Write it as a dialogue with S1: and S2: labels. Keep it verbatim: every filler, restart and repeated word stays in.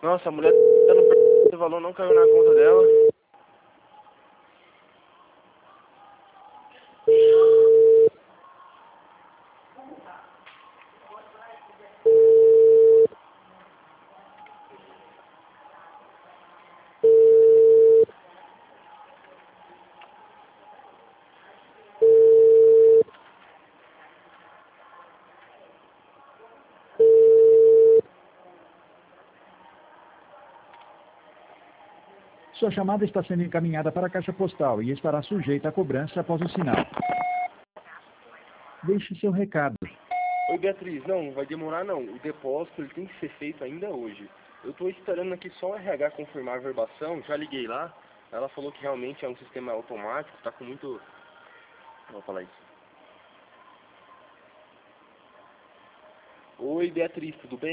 S1: Nossa, a mulher tá dando esse valor, não caiu na conta dela.
S2: Sua chamada está sendo encaminhada para a caixa postal e estará sujeita a cobrança após o sinal. Deixe seu recado.
S1: Oi, Beatriz, não, vai demorar não. O depósito ele tem que ser feito ainda hoje. Eu estou esperando aqui só o R H confirmar a verbação, já liguei lá. Ela falou que realmente é um sistema automático, tá com muito... Vou falar isso. Oi, Beatriz, tudo bem?